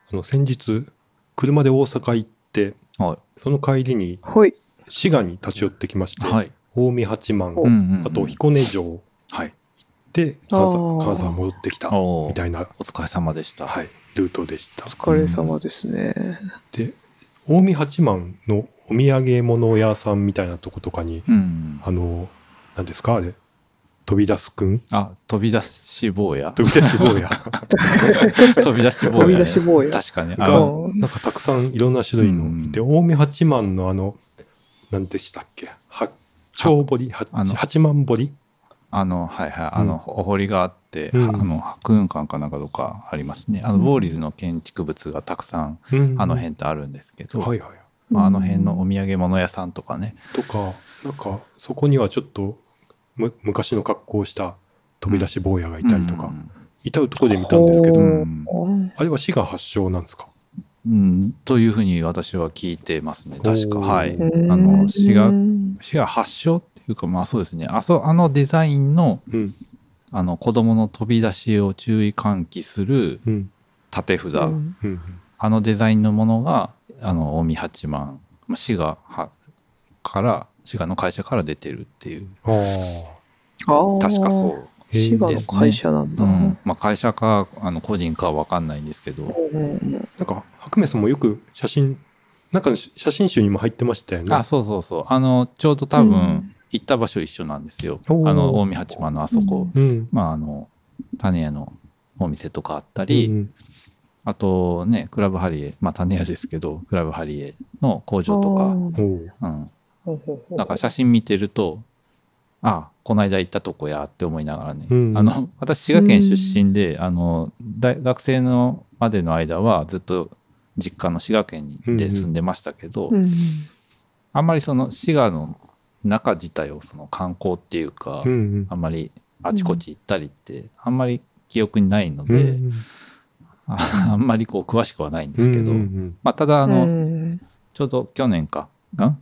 先日車で大阪行って、 はい、 その帰りにはい。 滋賀に立ち寄ってきまして、 はい、 近江八幡、あと彦根城はい、 で金沢戻ってきたおーみたいな、 お疲れ様でした。 はい、ルートでした。 お疲れ様ですね。 で、近江八幡のお土産物屋さんみたいなとことかに、何ですかあれ、飛び出すくん？ 飛び出し坊や。 飛び出し坊や。 飛び出し坊や、ね。 飛び出し坊や。 確かに。 なんかたくさんいろんな種類のいて、近江八幡の何でしたっけ？八丁堀、八幡堀？ はいはい、お堀があって、博雲館かなんかとかありますね。ウォーリーズの建築物がたくさん、あの辺ってあるんですけど、 はいはい。 あの辺のお土産物屋さんとかね。 とか、なんかそこにはちょっと昔の格好をした飛び出し坊やがいたりとか、至るところで見たんですけど、あれは滋賀発祥なんですか？ というふうに私は聞いてますね。確か。はい。滋賀発祥っていうか、まあそうですね。あのデザインの、子供の飛び出しを注意喚起する立て札、あのデザインのものが、近江八幡、滋賀の会社から出てるっていう。確かそう。 滋賀の会社なんだ。 会社か個人かは分かんないんですけど、 なんか白目さんもよくなんか写真集にも入ってましたよね。 そうそうそう。ちょうど多分行った場所一緒なんですよ。近江八幡のあそこ、種屋のお店とかあったり、あとね、クラブハリエ、種屋ですけど、クラブハリエの工場とか、なんか写真見てると、この間行ったとこやって思いながらね。私、滋賀県出身で、学生のまでの間はずっと実家の滋賀県で住んでましたけど、あんまりその滋賀の中自体をその観光っていうか、あんまりあちこち行ったりってあんまり記憶にないので、あんまりこう詳しくはないんですけど、ただちょうど去年かな、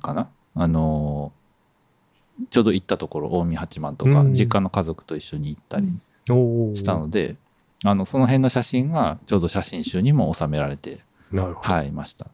ちょうど行ったところ近江八幡とか、実家の家族と一緒に行ったりしたので、その辺の写真がちょうど写真集にも収められていました。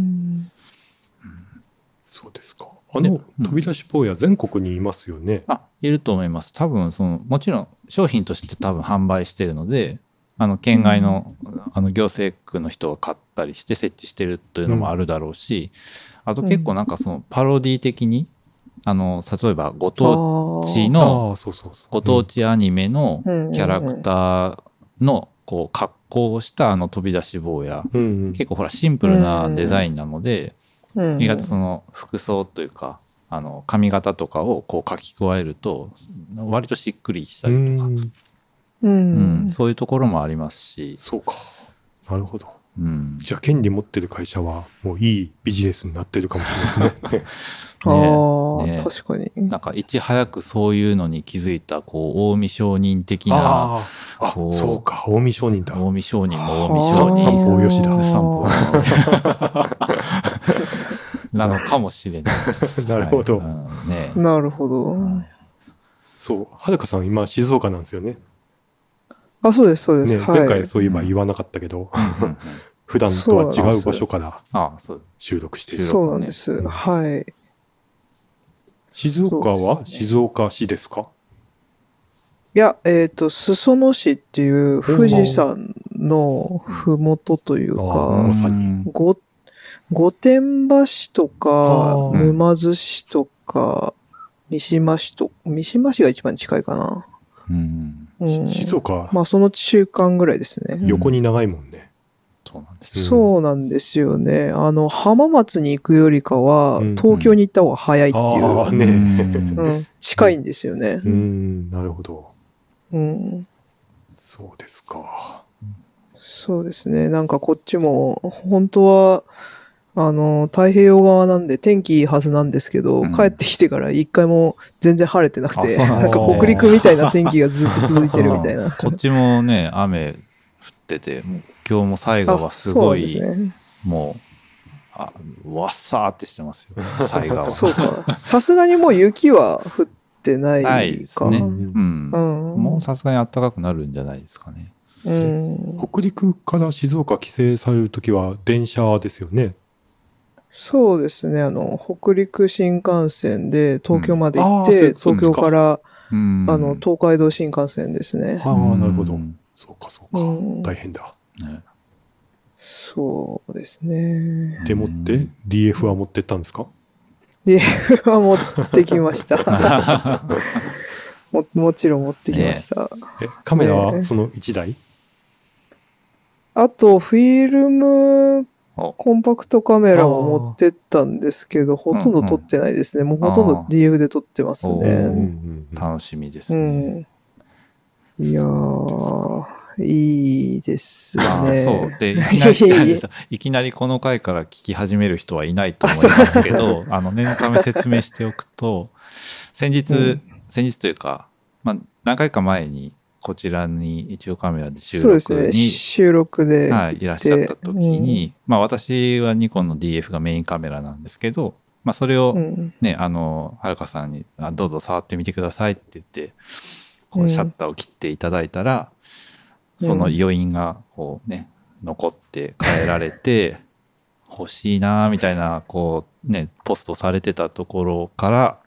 そうですか。飛び出し坊や全国にいますよね。 いると思います。多分もちろん商品として多分販売してるので、県外の行政区の人が買ったりして設置してるというのもあるだろうし、あと結構なんかそのパロディ的に例えばご当地アニメのキャラクターのこう格好をした飛び出し坊や、結構ほらシンプルなデザインなので、意外とその服装というか髪型とかをこう書き加えると割としっくりしたりとか、そういうところもありますし。 そうか、なるほど。じゃあ権利持ってる会社はもういいビジネスになってるかもしれないですね。 確かに。 なんかいち早くそういうのに気づいた近江商人的な、 そうか、近江商人だ。 近江商人も近江商人、 三方よしだ。 三方よしなのかもしれない。 なるほど。 なるほど。 そう、はるかさん今静岡なんですよね。 そうですそうです。 前回そういえば言わなかったけど、普段とは違う場所から収録している。 そうなんです。はい。 静岡は静岡市ですか？ いや、裾野市っていう富士山のふもとというか、御殿場市とか沼津市とか三島市が一番近いかな。 静岡その中間ぐらいですね。 横に長いもんね。 そうなんですよね。浜松に行くよりかは東京に行った方が早いっていう、近いんですよね。 なるほど。そうですか。 そうですね。なんかこっちも本当は太平洋側なんで天気いいはずなんですけど、帰ってきてから一回も全然晴れてなくて、なんか北陸みたいな天気がずっと続いてるみたいな。 こっちもね、雨降ってて、今日も最後はすごい、もう、わっさーってしてますよ、最後は。 そうか。さすがにもう雪は降ってないか。 ないですね。もうさすがに暖かくなるんじゃないですかね。 北陸から静岡帰省されるときは電車ですよね。 そうですね。北陸新幹線で東京まで行って、東京から東海道新幹線ですね。 ああ、なるほど。そうかそうか。大変だ。 そうですね。 でもって DF は持ってったんですか？ DF は持ってきました。もちろん持ってきました。 カメラはその1台？ あとフィルムコンパクトカメラを持ってったんですけど、ほとんど撮ってないですね。もうほとんど DF で撮ってますね。 楽しみですね。 いやー、いいですね。 そうでいきなりこの回から聞き始める人はいないと思いますけど、念のため説明しておくと、先日というか、何回か前にこちらに一応カメラで収録で、 いらっしゃった時に、私はニコンの DF がメインカメラなんですけど、それをね、はるかさんにどうぞ触ってみてくださいって言ってこうシャッターを切っていただいたら、その余韻がこうね残って帰られて欲しいなみたいなこうねポストされてたところから、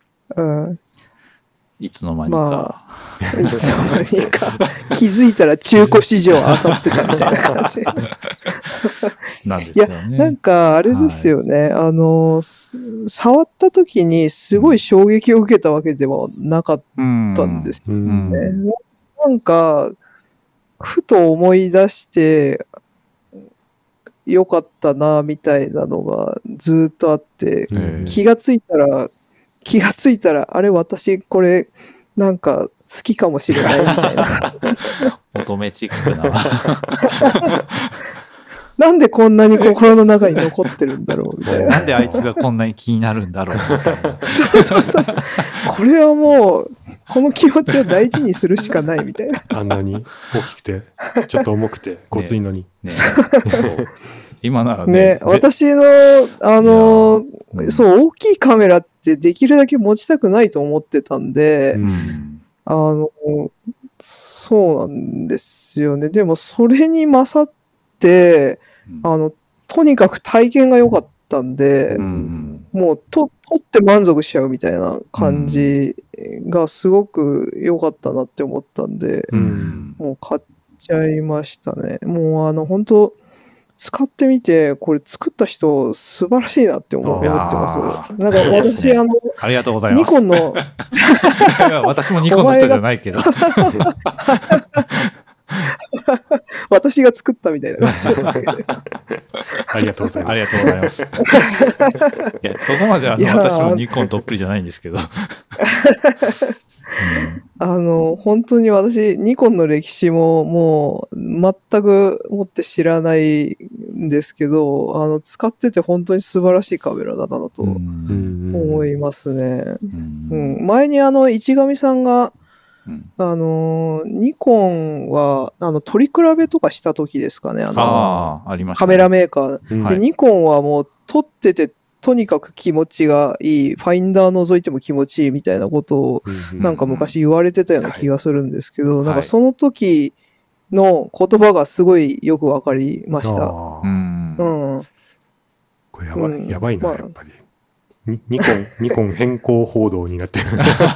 いつの間にか、 いつの間にか気づいたら中古市場あさってたみたいな感じなんですよね。 いや、なんかあれですよね、触った時にすごい衝撃を受けたわけではなかったんですよね。なんかふと思い出してよかったなみたいなのがずっとあって、気がついたらあれ私これなんか好きかもしれないみたいな乙女チックななんでこんなに心の中に残ってるんだろうみたいななんであいつがこんなに気になるんだろうみたいなそうこれはもうこの気持ちを大事にするしかないみたいな。 あんなに大きくてちょっと重くてごついのに、 今ならね、 私のそう大きいカメラってできるだけ持ちたくないと思ってたんで、そうなんですよね。でもそれに勝ってとにかく体験が良かったんで、もう撮って満足しちゃうみたいな感じがすごく良かったなって思ったんで、もう買っちゃいましたね。もう本当使ってみてこれ作った人素晴らしいなって思ってます。なんか私ありがとうございます。 ニコンの私もニコンの人じゃないけど私が作ったみたいな感じありがとうございます。 ありがとうございます。いや、そこまで私もニコンどっぷりじゃないんですけど。 本当に私、ニコンの歴史ももう全くもって知らないんですけど、使ってて本当に素晴らしいカメラだなと思いますね。前に市上さんが、ニコンは取り比べとかした時ですかね、 ありましたね、 カメラメーカー、でニコンはもう撮っててとにかく気持ちがいい、ファインダー覗いても気持ちいいみたいなことをなんか昔言われてたような気がするんですけど、なんかその時の言葉がすごいよくわかりました。これやばいな、やっぱり。ニコン変更報道になってる。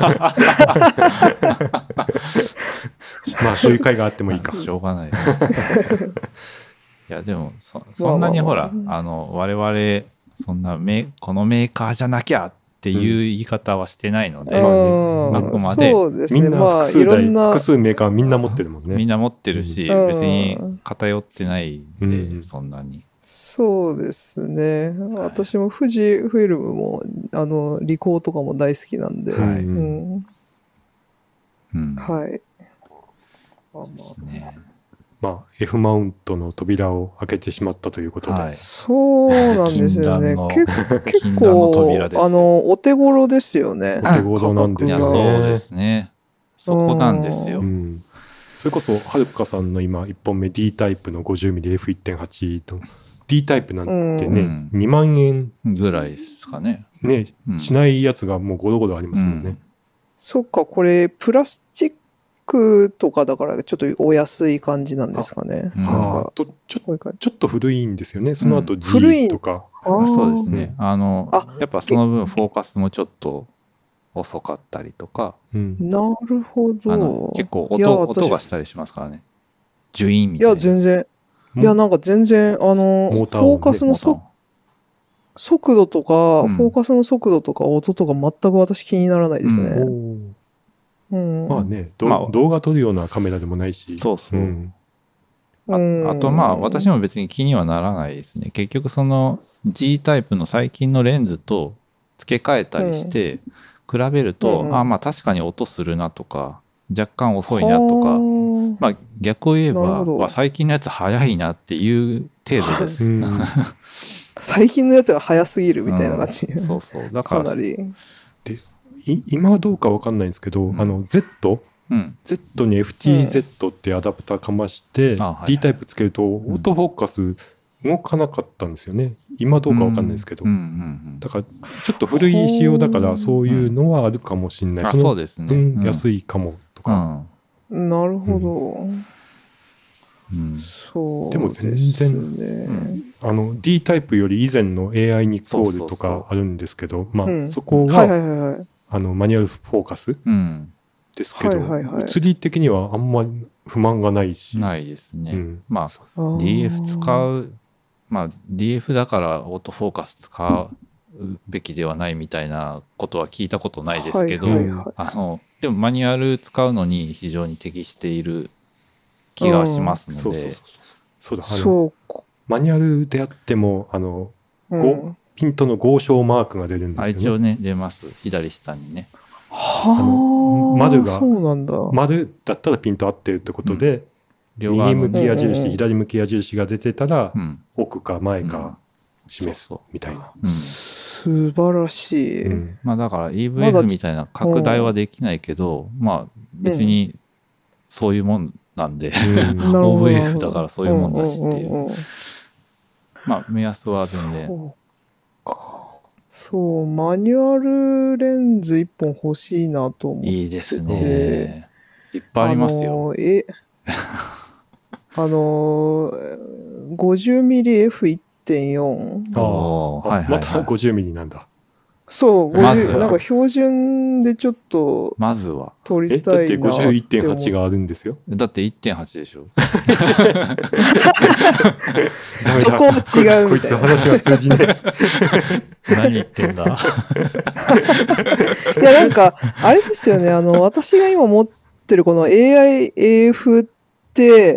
そういう会があってもいいか。 しょうがない。いや、でもそんなにほら、我々、そんなこのメーカーじゃなきゃっていう言い方はしてないので、あくまでみんな複数メーカーみんな持ってるもんね。 みんな持ってるし、別に偏ってないんで、そんなに。 そうですね。私も富士フイルムもリコーとかも大好きなんで、はい。 F マウントの扉を開けてしまったということで、 そうなんですよね。結構お手頃ですよね。 お手頃なんですよね。 そうですね。そこなんですよ。 それこそはるかさんの今1本目 D タイプの 50mmF1.8 と D タイプなんてね、2万円ぐらいですかね。 しないやつがもうゴロゴロありますもんね。 そっか、これプラスチックとかだからちょっとお安い感じなんですかね。なんかちょっと古いんですよね。その後 G とか。 そうですね。やっぱその分フォーカスもちょっと遅かったりとか。 なるほど。 結構音がしたりしますからね。ジュインみたいな。 いや、全然。いや、なんか全然、フォーカスの速度とか、フォーカスの速度とか音とか全く私気にならないですね。 まあね、動画撮るようなカメラでもないし。 そうそう。あとまあ私も別に気にはならないですね。結局その G タイプの最近のレンズと付け替えたりして比べると、まあ確かに音するなとか若干遅いなとか、まあ逆を言えば最近のやつ早いなっていう程度です。 最近のやつが早すぎるみたいな感じ。 そうそう。だからかなり。 で今はどうかわかんないんですけど、Z に FTZ ってアダプターかまして、D タイプつけるとオートフォーカス動かなかったんですよね。今どうかわかんないですけど。だからちょっと古い仕様だからそういうのはあるかもしれない。 そうですね。 安いかもとか。 なるほど。そうでも全然、D タイプより以前の AI ニコールとかあるんですけど、まあそこはマニュアルフォーカスですけど、写り的にはあんまり不満がないし。 ないですね。まあ DF 使う、まあ DF だからオートフォーカス使うべきではないみたいなことは聞いたことないですけど、でもマニュアル使うのに非常に適している気がしますので。 そうだ、マニュアルであってもピントの合唱マークが出るんですよね。 一応ね、出ます。左下にね。 丸だったらピント合ってるってことで、右向き矢印、左向き矢印が出てたら、奥か前か示すみたいな。 素晴らしい。 まあだから EVF みたいな拡大はできないけど、まあ別にそういうもんなんで、OVF だからそういうもんだしっていう。まあ目安は全然。 そう、マニュアルレンズ1本欲しいなと思って。 いいですね。いっぱいありますよ。 50mm F1.4。 また 50mm なんだ。 そう、なんか標準でちょっとまずは撮りたいなって。 だって 51.8 があるんですよ。 だって 1.8 でしょ。 そこは違うみたいな。 こいつ話が通じねえ。何言ってんだ。 いやなんかあれですよね。私が今持ってるこの AI-AF って、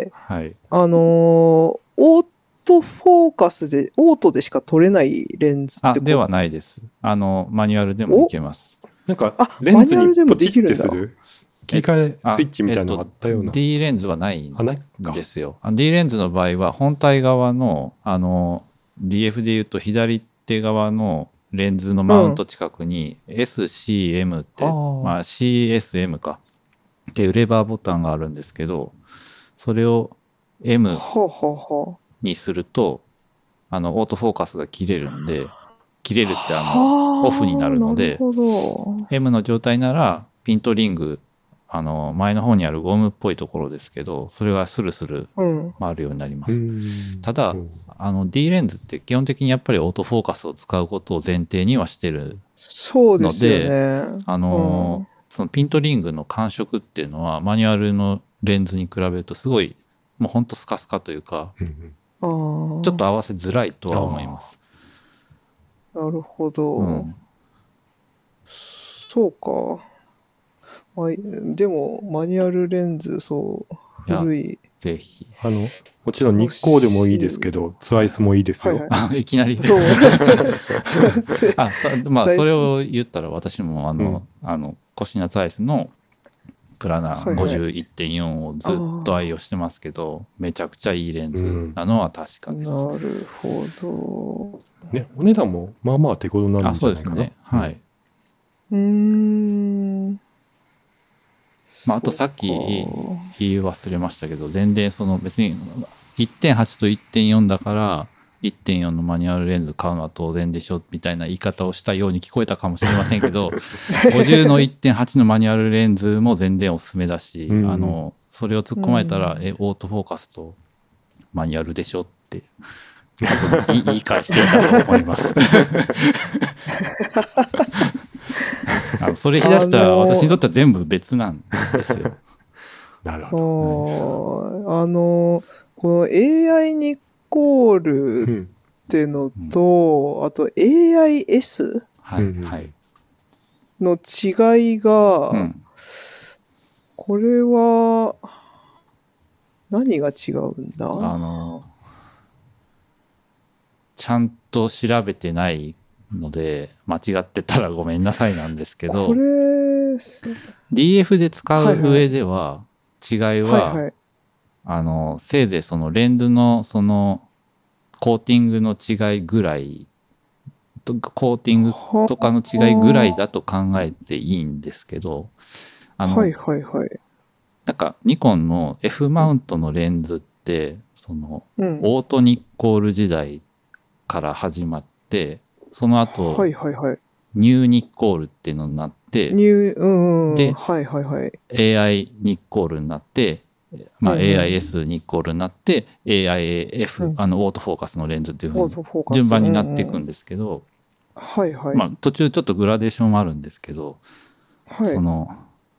オートフォーカスでオートでしか撮れないレンズってことではないです。マニュアルでもいけます。 なんかレンズにポチッてする切り替えスイッチみたいなのがあったような。 D レンズはないんですよ。D レンズの場合は本体側のDF でいうと左手側のレンズのマウント近くに SCM って、まあ CSM かっていうレバーボタンがあるんですけど、それを M にするとオートフォーカスが切れるんで、切れるってオフになるので、M の状態ならピントリング前の方にあるゴムっぽいところですけど、それがスルスル回るようになります。ただD レンズって基本的にやっぱりオートフォーカスを使うことを前提にはしてるので、そのピントリングの感触っていうのはマニュアルのレンズに比べるとすごいもうほんとスカスカというか、ちょっと合わせづらいとは思います。 なるほど。そうか。でもマニュアルレンズ古い。 ぜひ。 もちろん日光でもいいですけど、ツアイスもいいですよ。 いきなり。まあそれを言ったら私もコシナツアイスのプラナ 51.4 をずっと愛用してますけど、めちゃくちゃいいレンズなのは確かです。 なるほど。 ね、お値段もまあまあ手頃なんじゃないかな。 そうですね。はい。まああとさっき言い忘れましたけど、全然別に 1.8 と 1.4 だから 1.4 のマニュアルレンズ買うのは当然でしょみたいな言い方をしたように聞こえたかもしれませんけど50の 1.8 のマニュアルレンズも全然おすすめだし、それを突っ込まれたら、オートフォーカスとマニュアルでしょって多分言い返していたと思いますそれ言い出したら私にとっては全部別なんですよ。 なるほど。この AI ニコールってのと、あと AIS の違いが、これは何が違うんだ？ ちゃんと調べてないので間違ってたらごめんなさいなんですけど、DF で使う上では違いは、せいぜいそのレンズのそのコーティングの違いぐらいとかコーティングとかの違いぐらいだと考えていいんですけど、なんかニコンの F マウントのレンズってそのオートニッコール時代から始まって、その後ニューニッコールっていうのになって、で AI ニッコールになって、AIS ニッコールになって AIF、オートフォーカスのレンズっていうふうに順番になっていくんですけど、途中ちょっとグラデーションもあるんですけど、その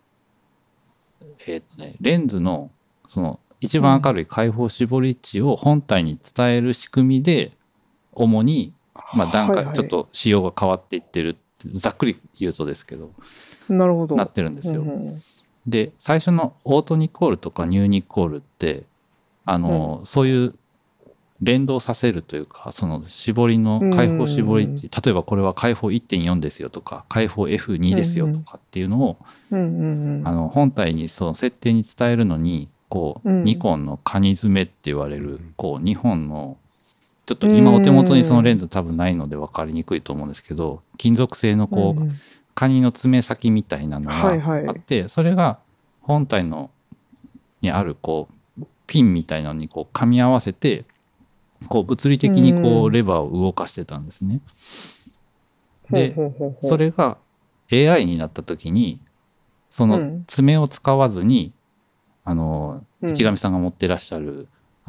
レンズのその一番明るい開放絞り値を本体に伝える仕組みで主に段階ちょっと仕様が変わっていってるってざっくり言うとですけどなってるんですよ。で最初のオートニッコールとかニューニッコールってそういう連動させるというか、その絞りの開放絞りって例えばこれは開放 1.4 ですよとか開放 F2 ですよとかっていうのを本体にその設定に伝えるのにこうニコンのカニ爪って言われるこう2本のちょっと今お手元にそのレンズ多分ないので分かりにくいと思うんですけど、金属製のこうカニの爪先みたいなのがあって、それが本体のにあるこうピンみたいなのにこう噛み合わせてこう物理的にこうレバーを動かしてたんですね。でそれが AI になった時にその爪を使わずに池上さんが持ってらっしゃる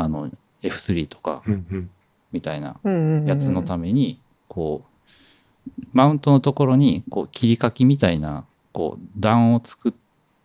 F3 とかみたいなやつのためにこうマウントのところにこう切り欠きみたいなこう段を作って、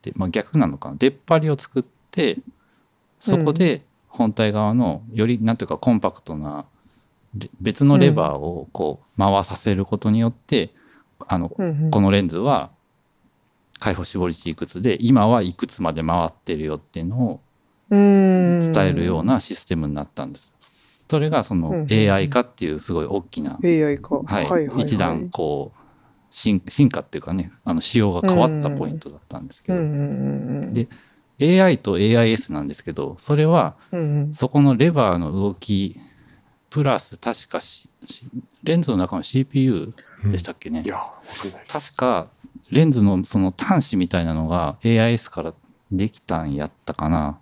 逆なのかな、出っ張りを作ってそこで本体側のよりなんていうかコンパクトな別のレバーをこう回させることによってこのレンズは開放絞り値いくつで今はいくつまで回ってるよっていうのを伝えるようなシステムになったんです。それがその AI 化っていうすごい大きな一段こう進化っていうかね仕様が変わったポイントだったんですけど、で AI と AIS なんですけど、それはそこのレバーの動きプラス確かレンズの中の CPU でしたっけね、確かレンズのその端子みたいなのが AIS からできたんやったかな。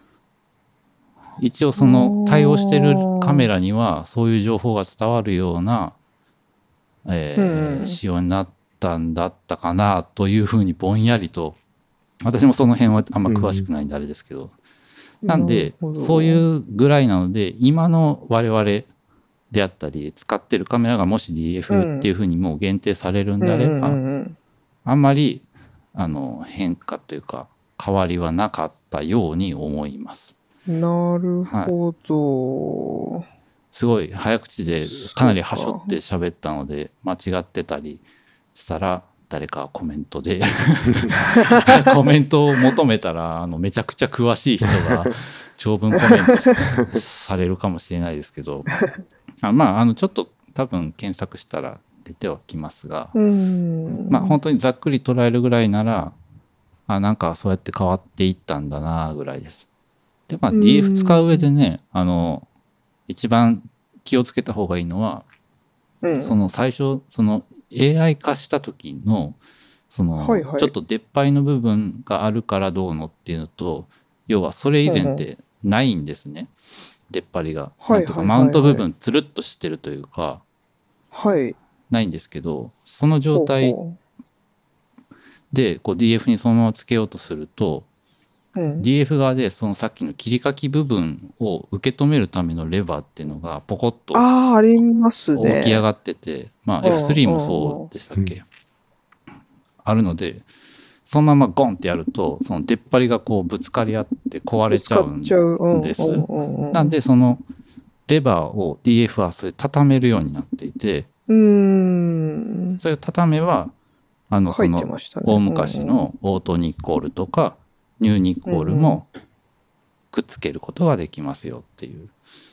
一応その対応してるカメラにはそういう情報が伝わるような、仕様になったんだったかなというふうにぼんやりと、私もその辺はあんま詳しくないんであれですけど、なんでそういうぐらいなので今の我々であったり使ってるカメラがもし DF っていうふうにもう限定されるんであれば、あんまり変化というか変わりはなかったように思います。 なるほど、 すごい早口でかなりはしょって喋ったので間違ってたりしたら誰かコメントでコメントを求めたらめちゃくちゃ詳しい人が長文コメントされるかもしれないですけどちょっと多分検索したら出てはきますが、本当にざっくり捉えるぐらいならなんかそうやって変わっていったんだなぐらいです。でDF 使う上でね一番気をつけた方がいいのは、その最初その AI 化した時のそのちょっと出っ張りの部分があるからどうのっていうのと、要はそれ以前ってないんですね。 出っ張りが、なんとかマウント部分つるっとしてるというか、 はい、 ないんですけど、その状態でこう DF にそのままつけようとすると、DF 側でそのさっきの切り欠き部分を受け止めるためのレバーっていうのがポコッとありますね。 起き上がってて、まあ F3 もそうでしたっけ、あるので、そのままゴンってやるとその出っ張りがこうぶつかり合って壊れちゃうんです。なんでそのレバーを DF はそれ畳めるようになっていて、それを畳めばその大昔のオートニッコールとかニューニッコールもくっつけることができますよっていう。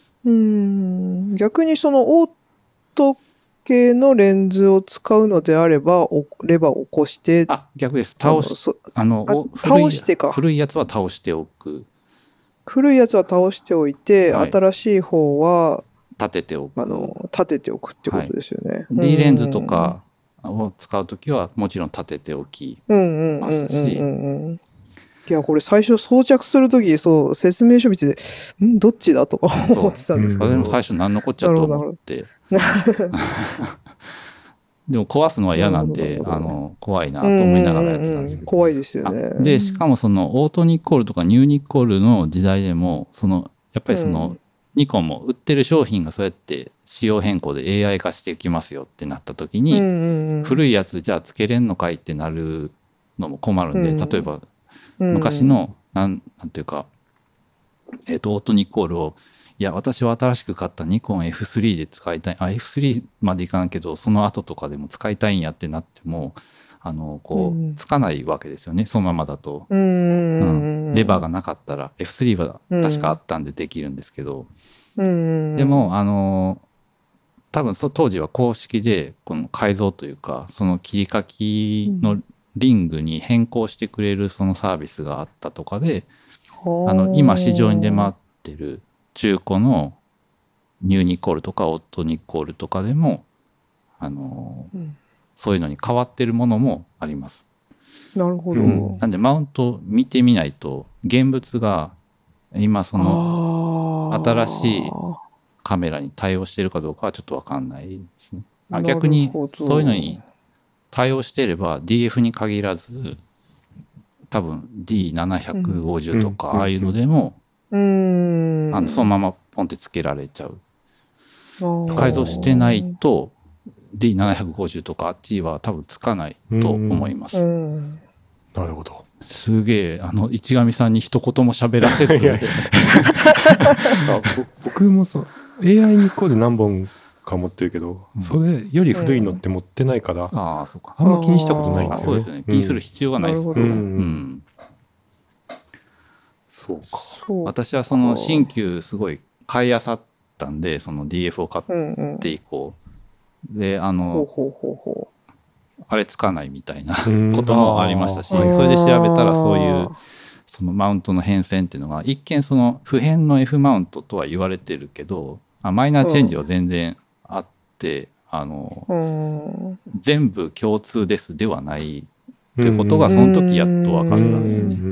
逆にそのオート系のレンズを使うのであればレバーを起こして、 逆です。倒してか古いやつは倒しておく。 古いやつは倒しておいて、新しい方は立てておく。 立てておくってことですよね。 D レンズとかを使うときはもちろん立てておきますし。 いや、これ最初装着するとき、そう説明書見てて、どっちだとか思ってたんですけど。 それも最初何のこっちゃと思って。でも壊すのは嫌なんで怖いなと思いながらやってたんですけど、 怖いですよね。 でしかもそのオートニッコールとかニューニッコールの時代でもやっぱりニコンも売ってる商品がそうやって仕様変更で AI 化していきますよってなった時に、古いやつじゃあつけれんのかいってなるのも困るんで、例えば昔のなんていうかオートニッコールをいや私は新しく買ったニコン F3 で使いたいF3 までいかんけどその後とかでも使いたいんやってなってもつかないわけですよね、そのままだと。レバーがなかったら F3 は確かあったんでできるんですけど、でも多分当時は公式でこの改造というかその切り欠きのリングに変更してくれるそのサービスがあったとかで、今市場に出回ってる中古のニューニッコールとかオートニッコールとかでもそういうのに変わってるものもあります。 なるほど。 なんでマウント見てみないと現物が今その新しいカメラに対応しているかどうかはちょっと分かんないですね。逆にそういうのに対応していれば DF に限らず多分 D750 とかああいうのでもそのままポンってつけられちゃう。改造してないと D750 とかあっちは多分つかないと思います。 なるほど。 すげえ市上さんに一言も喋らせず僕もAI ニッコール何本か持ってるけど、それより古いのって持ってないから、あんま気にしたことないんですよね。 そうですよね。気にする必要がないですね。 そうか。 私はその新旧すごい買いあさったんで、その DF を買って以降、であれつかないみたいなこともありましたし、それで調べたらそういうそのマウントの変遷っていうのが一見その不変の F マウントとは言われてるけど、マイナーチェンジは全然あって全部共通ですではないっていうことがその時やっと分かったんですよね。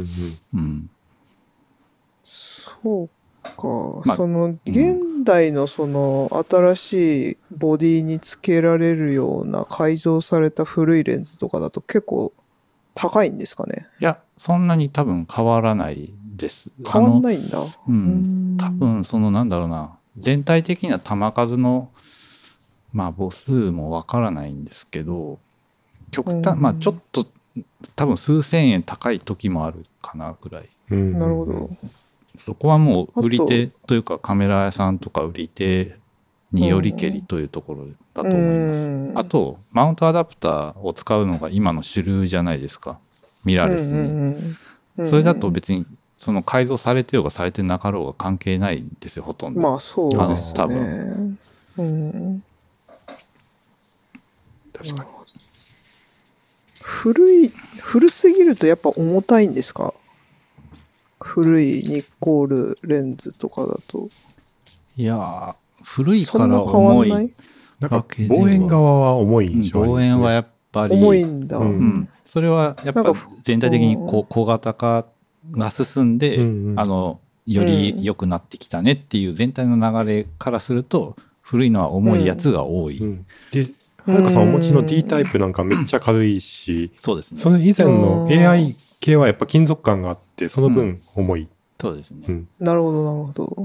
そうか、その現代のその新しいボディにつけられるような改造された古いレンズとかだと結構高いんですかね。 いやそんなに多分変わらないです。 変わんないんだ。 多分そのなんだろうな、全体的な弾数の母数もわからないんですけど、極端ちょっと多分数千円高い時もあるかなぐらい。 なるほど。 そこはもう売り手というかカメラ屋さんとか売り手によりけりというところだと思います。あとマウントアダプターを使うのが今の主流じゃないですか、ミラーレスに。それだと別にその改造されてようがされてなかろうが関係ないんですよ、ほとんど。 そうですね。 多分。 確かに。 古すぎるとやっぱ重たいんですか？古いニッコールレンズとかだと。 いや古いから重い。 なんか望遠側は重い印象ありますね。 望遠はやっぱり重いんだ。 それはやっぱ全体的に小型化が進んで、 より良くなってきたねっていう全体の流れからすると、古いのは重いやつが多い。 で、はるかさんお持ちの D タイプなんかめっちゃ軽いし、 そうですね。 その以前の AI 系はやっぱ金属感があって、その分重い。 そうですね。 なるほど、なるほど。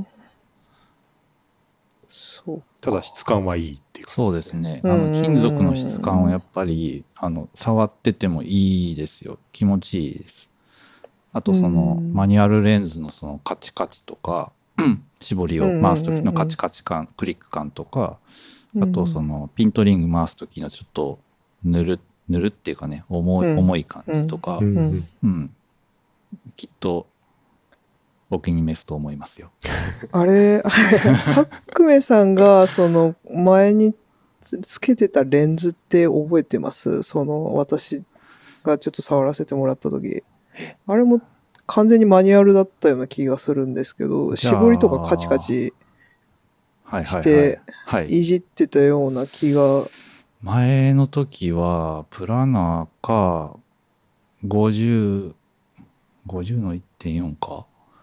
そうただ質感はいいっていう感じですね。そうですね。金属の質感はやっぱり触っててもいいですよ。気持ちいいです。あとそのマニュアルレンズのそのカチカチとか絞りを回す時のカチカチ感、クリック感とか、あとそのピントリング回す時のちょっとぬるっていうかね、重い感じとか、きっとお気に召すと思いますよ。 あれ、ハックメさんがその前につけてたレンズって覚えてます？その私がちょっと触らせてもらった時、あれも完全にマニュアルだったような気がするんですけど、絞りとかカチカチしていじってたような気が。 前の時はプラナーか50の 1.4 か。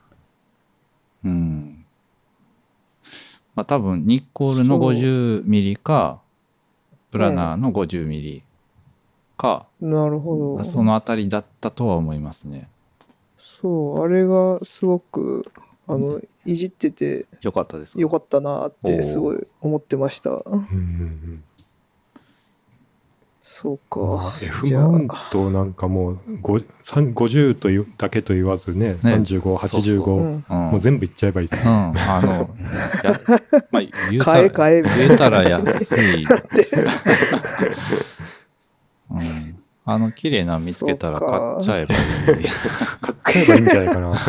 まあ多分ニッコールの50ミリかプラナーの50ミリか、 なるほど。 そのあたりだったとは思いますね。 そう、あれがすごくいじっててよかったですか？ よかったなってすごい思ってました。そうか。 F マウントなんかもう50というだけと言わずね、35、85、もう全部いっちゃえばいいですね。 まあ言えたら安い。綺麗な見つけたら買っちゃえばいい。 買っちゃえばいいんじゃないかな。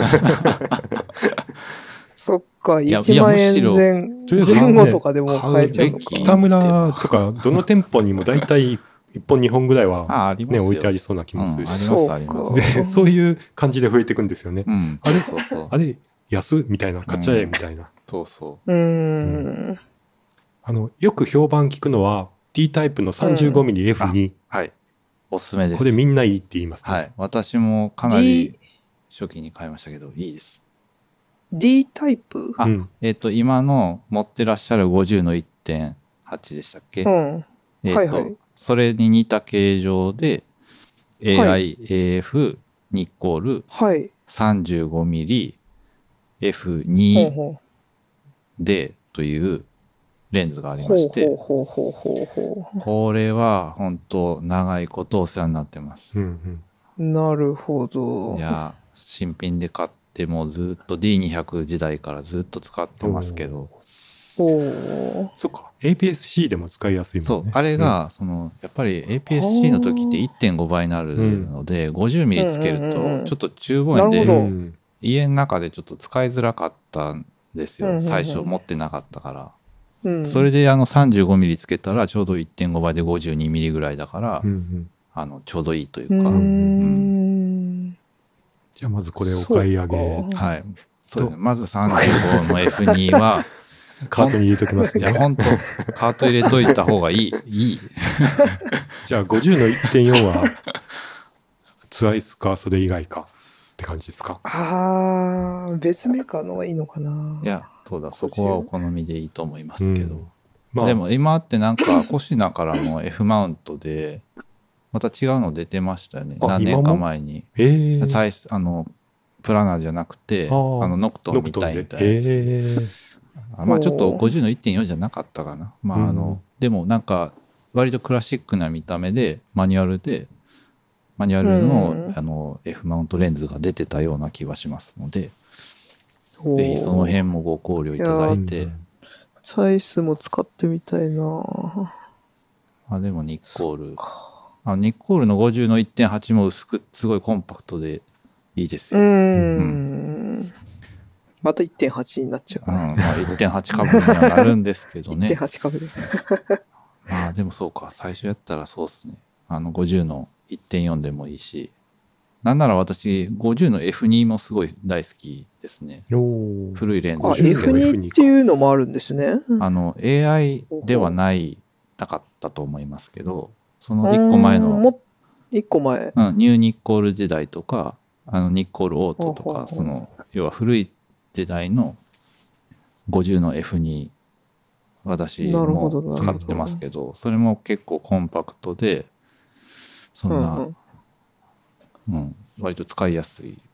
そっか、1万円前後とかでも買えちゃうのか。 北村とかどの店舗にも大体1本2本ぐらいはね置いてありそうな気もするし、そういう感じで増えていくんですよね。あれ安みたいな、買っちゃえみたいな。 そうそう。 よく評判聞くのは D タイプの 35mmF2。 はい。おすすめです。 これみんないいって言いますね。 はい。私もかなり初期に買いましたけど、いいです。 D タイプ？ 今の持ってらっしゃる50の 1.8 でしたっけ？それに似た形状で AI、AF、ニッコール、35mm、F2 でというレンズがありまして、これは本当長いことお世話になってます。 なるほど。 いや、新品で買ってもずっと D200 時代からずっと使ってますけど。 そっか。APS-C でも使いやすいもんね。 そう。あれが、やっぱり APS-C の時って 1.5 倍になるので、50ミリつけると、ちょっと中望遠で、家の中でちょっと使いづらかったんですよ。最初持ってなかったから。それで35ミリつけたらちょうど 1.5 倍で52ミリぐらいだから、ちょうどいいというか。 じゃあまずこれお買い上げ。 はい。そうですね。まず35の F2 は、 カートに入れときますね。 いや、本当カート入れといた方がいい。 じゃあ50の 1.4 は、ツアイスかそれ以外かって感じですか？ 別メーカーの方がいいのかな。 いや、そうだ、そこはお好みでいいと思いますけど。でも今ってなんか、コシナからも F マウントで、また違うの出てましたよね。何年か前に。プラナーじゃなくて、ノクトンみたいなやつ。まあちょっと50の 1.4 じゃなかったかな。まあでもなんか割とクラシックな見た目でマニュアルのF マウントレンズが出てたような気はしますので、ぜひその辺もご考慮いただいて。 サイスも使ってみたいな。 でもニッコール。ニッコールの50の 1.8 も薄くすごいコンパクトでいいですよ。 また 1.8 になっちゃう。 まあ 1.8 株にはなるんですけどね。 1.8 株で。 まあでもそうか、最初やったらそうですね。50の 1.4 でもいいし、なんなら私50の F2 もすごい大好きですね。古いレンズですけど。F2 っていうのもあるんですね。 AI ではなかったと思いますけど、その1個前の 1個前、 ニューニッコール時代とかニッコールオートとか要は古い時代の50の F2 私も使ってますけど、それも結構コンパクトでそんな、割と使いやすいです。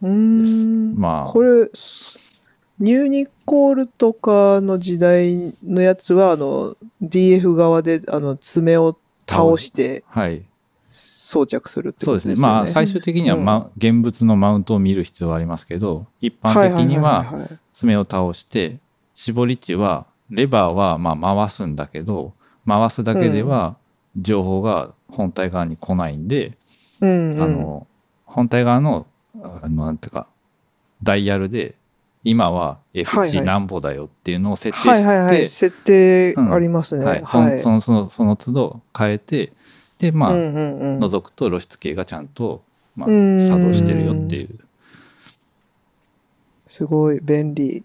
まあこれニューニコールとかの時代のやつはDF 側で爪を倒して装着するってことですよね。 そうですね。まあ最終的には、現物のマウントを見る必要はありますけど、一般的には爪を倒して絞り値はレバーはまあ回すんだけど、回すだけでは情報が本体側に来ないんで、本体側のなんていうかダイヤルで今は F 値なんぼだよっていうのを設定して、 設定ありますね。 その都度変えて、でまあ覗くと露出系がちゃんとまあ作動してるよっていう。 すごい便利。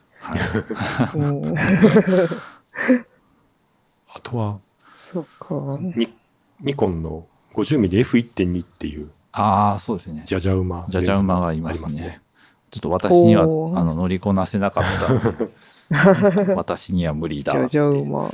あとはそうかニコンの 50mmF1.2 っていうそうですね。 ジャジャ馬がいますね。ちょっと私には乗りこなせなかった私には無理だって。 ジャジャ馬、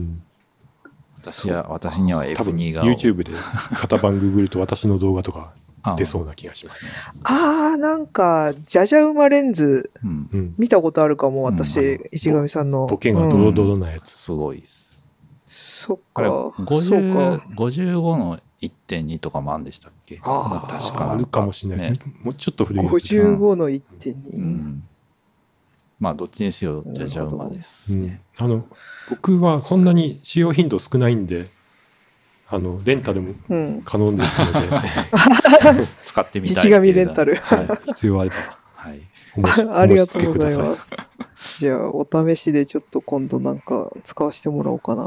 私には F2 が YouTube で型番ググると私の動画とか出そうな気がしますね。 なんかジャジャ馬レンズ見たことあるかも、私石上さんのボケがドロドロなやつ、 すごいです。 そっか。 55の 1.2 とかもあるんでしたっけ？確かあるかもしれないですね。もうちょっと古いやつ。 55の 1.2。 まあどっちにしろジャジャ馬ですね。 僕はそんなに使用頻度少ないんで、レンタルも可能ですので、 使ってみたい。 石上レンタル。 必要あれば。 ありがとうございます。じゃあお試しでちょっと今度なんか使わせてもらおうかな。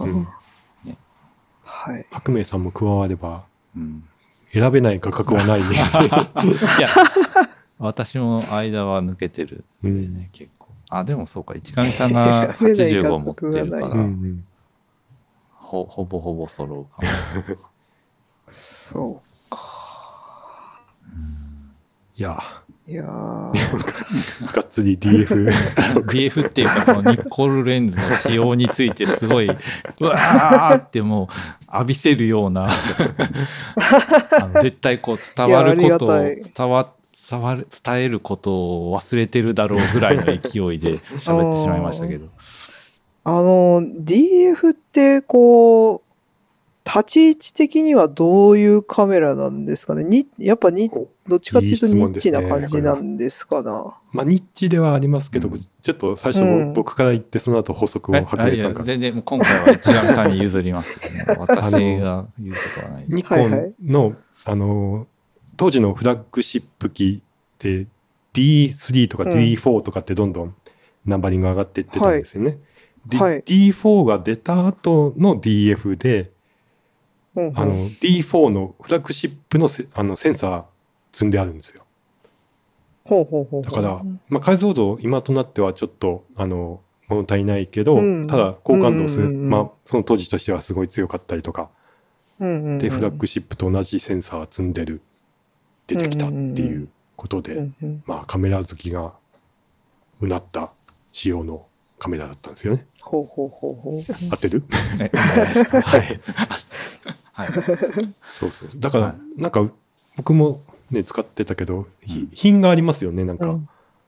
白明さんも加われば、選べない価格はないね。 いや私も間は抜けてるんでね、結構。でもそうか、市上さんが85持ってるから、ほぼほぼ揃うかも。 そうか。 いやがっつり DF っていうかそのニコールレンズの使用についてすごいうわーってもう浴びせるような絶対こう伝わることを伝えることを忘れてるだろうぐらいの勢いで喋ってしまいましたけど DF ってこう立ち位置的にはどういうカメラなんですかね。やっぱどっちかっていうとニッチな感じなんですかな。 ニッチではありますけど、ちょっと最初僕から言ってその後補足を白明さんから。 全然今回は市上さんに譲ります、ね。私が言うことはない。 ニコンの、当時のフラッグシップ機で D3 とか D4 とかってどんどんナンバリング上がっていってたんですよね。D4 が出た後の DF で、D4 のフラッグシップのセンサー積んであるんですよ。だから、解像度今となってはちょっと物足りないけど、ただ高感度その当時としてはすごい強かったりとか、でフラッグシップと同じセンサー積んでる出てきたっていうことで、カメラ好きがうなった仕様のカメラだったんですよね。合ってる？ はい。 そう。だからなんか僕もね使ってたけど、品がありますよね、なんか。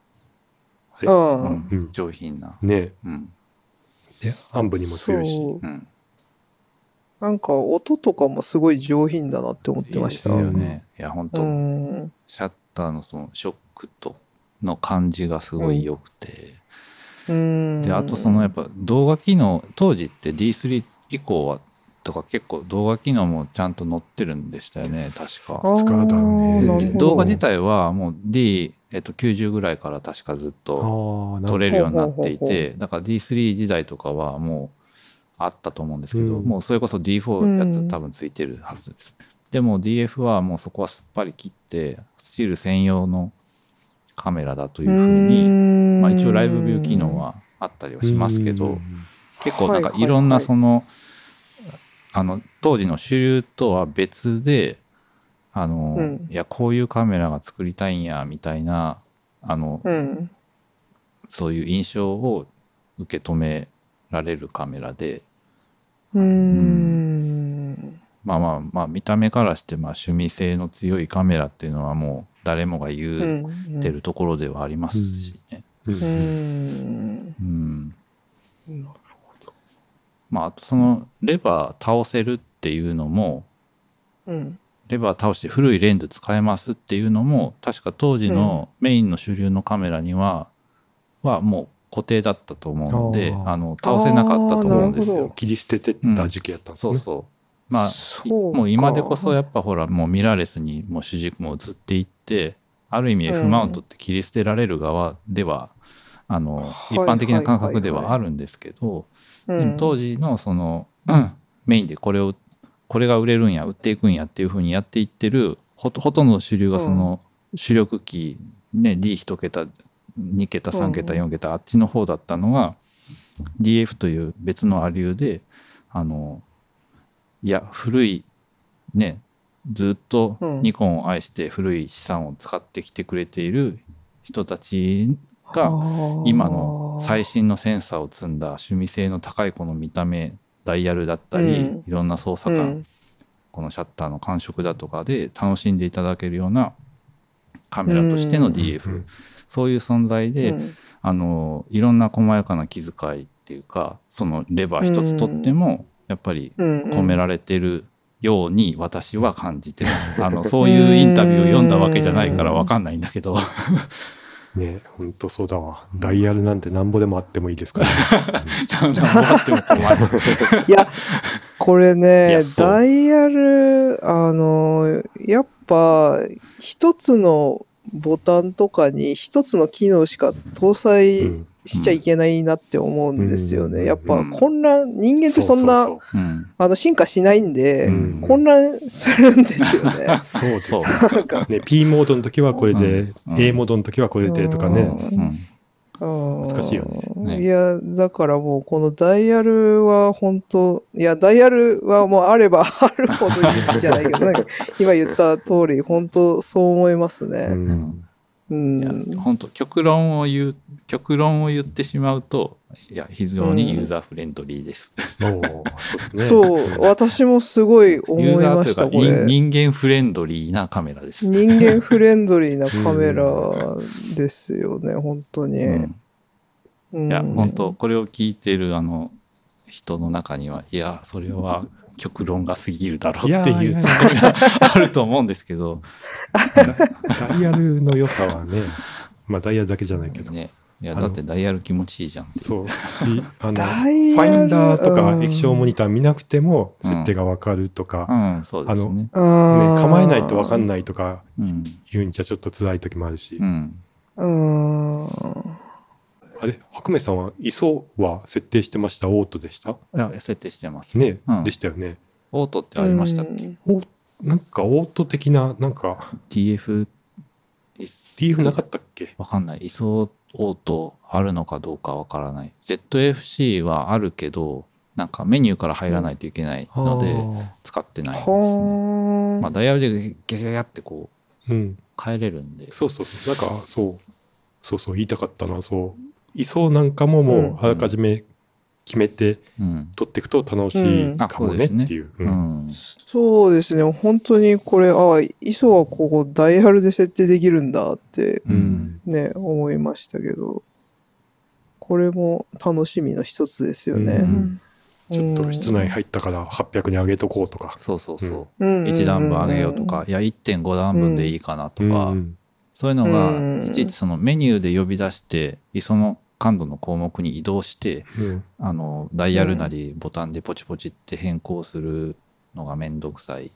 上品な。 ね。で暗部にも強いし。 なんか音とかもすごい上品だなって思ってました。 いいですよね。いや本当シャッターのそのショックとの感じがすごい良くて。であとやっぱ動画機能当時って D3 以降はとか結構動画機能もちゃんと載ってるんでしたよね確か。動画自体はもう D90 ぐらいから確かずっと撮れるようになっていて、だから D3 時代とかはもうあったと思うんですけど、もうそれこそ D4 やったら多分ついてるはずです。でも DF はもうそこはすっぱり切ってスチール専用のカメラだというふうに、一応ライブビュー機能はあったりはしますけど、結構なんかいろんな当時の主流とは別でいやこういうカメラが作りたいんやみたいなそういう印象を受け止められるカメラで、まあ見た目からして趣味性の強いカメラっていうのはもう誰もが言ってるところではありますしね。あとそのレバー倒せるっていうのも、レバー倒して古いレンズ使えますっていうのも確か当時のメインの主流のカメラにはもう固定だったと思うので倒せなかったと思うんですよ。 切り捨ててた時期やったんですね。 もう今でこそやっぱほらもうミラーレスにもう主軸も移っていってある意味 F マウントって切り捨てられる側では一般的な感覚ではあるんですけど、でも当時のそのメインでこれが売れるんや売っていくんやっていう風にやっていってるほとんどの主流がその主力機ね D1 桁2桁3桁4桁あっちの方だったのが DF という別のアリューでいや古いねずっとニコンを愛して古い資産を使ってきてくれている人たちが今の最新のセンサーを積んだ趣味性の高いこの見た目ダイヤルだったり、いろんな操作感、このシャッターの感触だとかで楽しんでいただけるようなカメラとしての DF、そういう存在で、いろんな細やかな気遣いっていうかそのレバー一つとってもやっぱり込められてるように私は感じてます。そういうインタビューを読んだわけじゃないから分かんないんだけどね、本当そうだわ。ダイヤルなんてなんぼでもあってもいいですから、ね。 なんぼあっても困る。 いや、これね、ダイヤル、やっぱ一つのボタンとかに一つの機能しか搭載しちゃいけないなって思うんですよね。やっぱ混乱、人間ってそんな進化しないんで、混乱するんですよね。 そうですね。P モードの時はこれで、A モードの時はこれでとかね。難しいよね。 いや、だからもうこのダイヤルは本当、いや、ダイヤルはもうあればあるほどいいじゃないけど、なんか今言った通り、本当そう思いますね。 本当極論を言ってしまうと、いや非常にユーザーフレンドリーです。 そう、私もすごい思いました。これ人間フレンドリーなカメラです。 人間フレンドリーなカメラですよね、本当に。 いや本当これを聞いてる人の中にはいやそれは極論が過ぎるだろうっていうところがあると思うんですけど、 ダイヤルの良さはね、まあダイヤルだけじゃないけどね。いやだってダイヤル気持ちいいじゃん。 そうしファインダーとか液晶モニター見なくても設定が分かるとか、 そうですね。 構えないと分かんないとか言うんじゃちょっと辛い時もあるし。あれ白目さんは ISO は設定してました？オートでした？いや設定してますね。でしたよね。 オートってありましたっけ？ なんかオート的ななんか DF なかったっけ？ わかんない。ISO オートあるのかどうかわからない。ZFC はあるけどなんかメニューから入らないといけないので使ってないですね。まあダイヤルでギャギャギャってこう変えれるんで。 そうなんかそう言いたかったな。ISO なんかももうあらかじめ決めて取っていくと楽しいかもねっていう。 そうですね。本当にこれISO はここダイヤルで設定できるんだってね、思いましたけど、これも楽しみの一つですよね。 ちょっと室内入ったから800に上げとこうとか。 そう。1段分上げようとか、いや 1.5 段分でいいかなとか、そういうのがいちいちそのメニューで呼び出して、ISO の感度の項目に移動して、ダイヤルなりボタンでポチポチって変更するのがめんどくさい。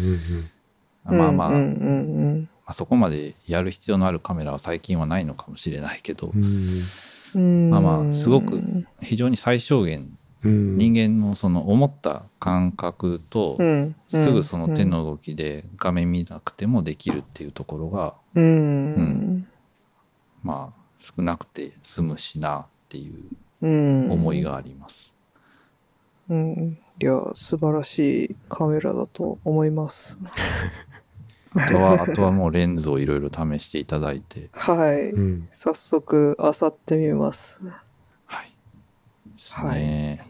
そこまでやる必要のあるカメラは最近はないのかもしれないけど、すごく非常に最小限、人間のその思った感覚とすぐその手の動きで画面見なくてもできるっていうところが、少なくて済むしなっていう思いがあります。 いや素晴らしいカメラだと思います。 あとはもうレンズをいろいろ試していただいて。 はい。早速、漁ってみます。 はい。ですね。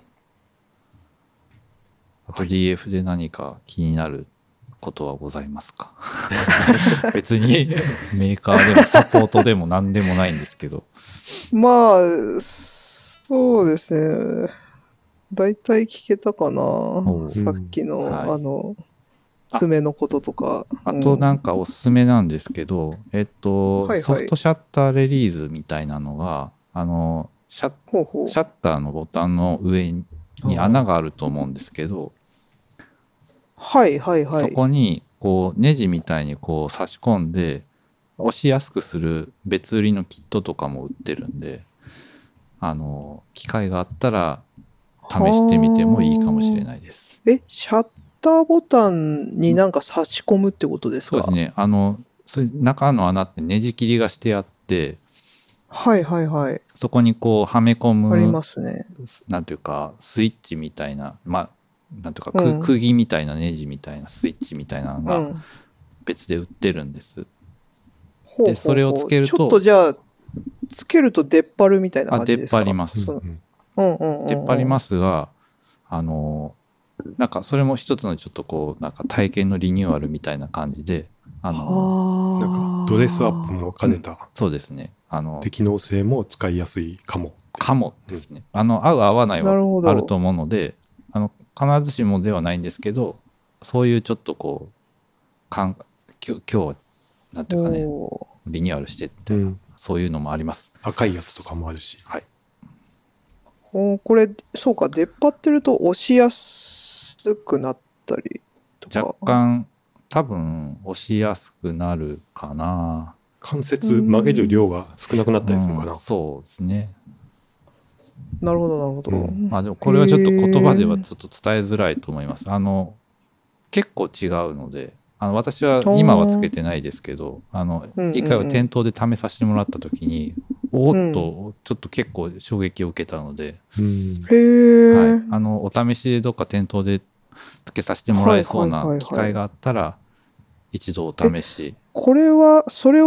あと DF で何か気になることはございますか？別にメーカーでもサポートでも何でもないんですけど。 まあ、そうですね。大体聞けたかな。さっきの、はい、爪のこととか。 あとなんかおすすめなんですけど、ソフトシャッターレリーズみたいなのが、シャッターのボタンの上に穴があると思うんですけど、 はいはいはい。 そこにこうネジみたいにこう差し込んで押しやすくする別売りのキットとかも売ってるんで、機会があったら試してみてもいいかもしれないです。 シャッターボタンになんか差し込むってことですか？ そうですね。それ中の穴ってネジ切りがしてあって、 はいはいはい。 そこにこうはめ込む、 ありますね。 なんていうかスイッチみたいな、なんていうか、釘みたいなネジみたいなスイッチみたいなのが別で売ってるんです。でそれをつけると、 ちょっとじゃあつけると出っ張るみたいな感じですか？ 出っ張ります。出っ張りますが、なんかそれも一つのちょっとこうなんか体験のリニューアルみたいな感じで、 なんかドレスアップも兼ねた、 そうですね。 で機能性も使いやすいかもですね。合う合わないはあると思うので、必ずしもではないんですけど、そういうちょっとこう今日はなんていうかね、リニューアルしてってそういうのもあります。 赤いやつとかもあるし。 はい。 これそうか、出っ張ってると押しやすくなったりとか。 若干多分押しやすくなるかな。 関節曲げる量が少なくなったりするかな。 そうですね。 なるほどなるほど。 でもこれはちょっと言葉ではちょっと伝えづらいと思います。結構違うので、私は今はつけてないですけど、一回は店頭で試させてもらった時に、おっとちょっと結構衝撃を受けたので、お試しでどっか店頭でつけさせてもらえそうな機会があったら一度お試し。 それは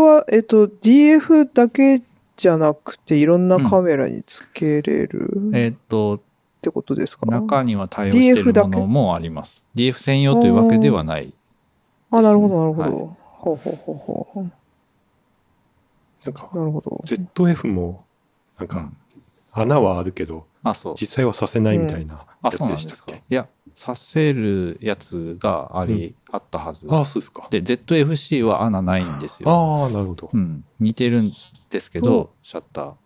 DF だけじゃなくていろんなカメラにつけれる、ってことですか？ 中には対応しているものもあります。DF 専用というわけではない。 なるほどなるほど。ほうほうほうほう。 なんか ZF もなんか穴はあるけど、実際はさせないみたいなやつでしたっけ？ いや、させるやつがあったはず。 そうですか。 で ZFC は穴ないんですよ。なるほど。 似てるんですけど、シャッター。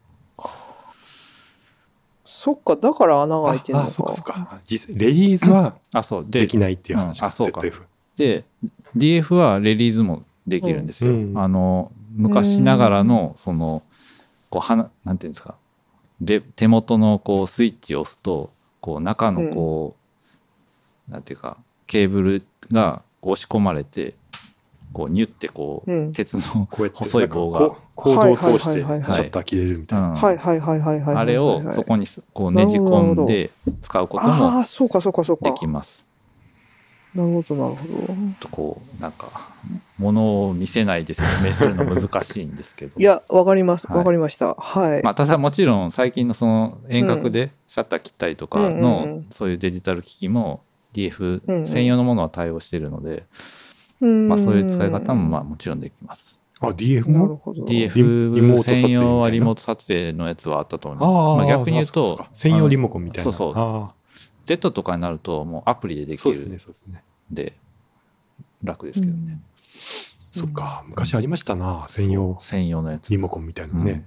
そっか、だから穴が開いてるのか。 そっか。レリーズはできないっていう話か。ZF。 で DF はレリーズもできるんですよ。昔ながらのそのこうなんていうんですか、手元のこうスイッチを押すとこう中のこう、なんていうかケーブルが押し込まれてこうニュってこう、鉄の細い棒がコードを通してシャッター切れるみたいな。 あれをそこにこうねじ込んで使うこともできます。 なるほどなるほど。こうなんか物を見せないで説明するの難しいんですけど。 いやわかりますわかりました。はい。 ただもちろん最近のその遠隔でシャッター切ったりとかのそういうデジタル機器も DF 専用のものは対応しているので、そういう使い方ももちろんできます。 DF も DF 専用はリモート撮影のやつはあったと思います。逆に言うと専用リモコンみたいな。 Z とかになるともうアプリでできるで楽ですけどね。 そっか、昔ありましたな、専用のやつリモコンみたいなね。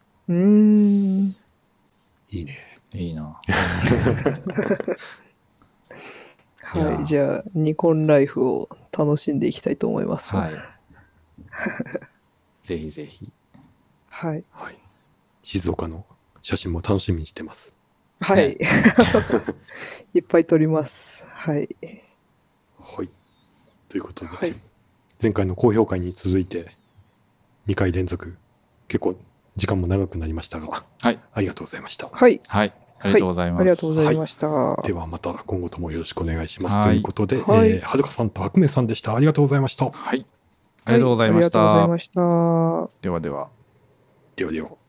いいね。 いいな。 はい、じゃあニコンライフを楽しんでいきたいと思います。 はい。ぜひぜひ。 はい。 静岡の写真も楽しみにしてます。 はい。いっぱい撮ります。はい。 はい。ということで、前回の高評価に続いて2回連続、結構時間も長くなりましたが、ありがとうございました。 はい。ありがとうございます。 ありがとうございました。 ではまた今後ともよろしくお願いします。ということで、はるかさんとあくめさんでした。ありがとうございました。 はい。 ありがとうございました。 ありがとうございました。 ではでは。 ではでは。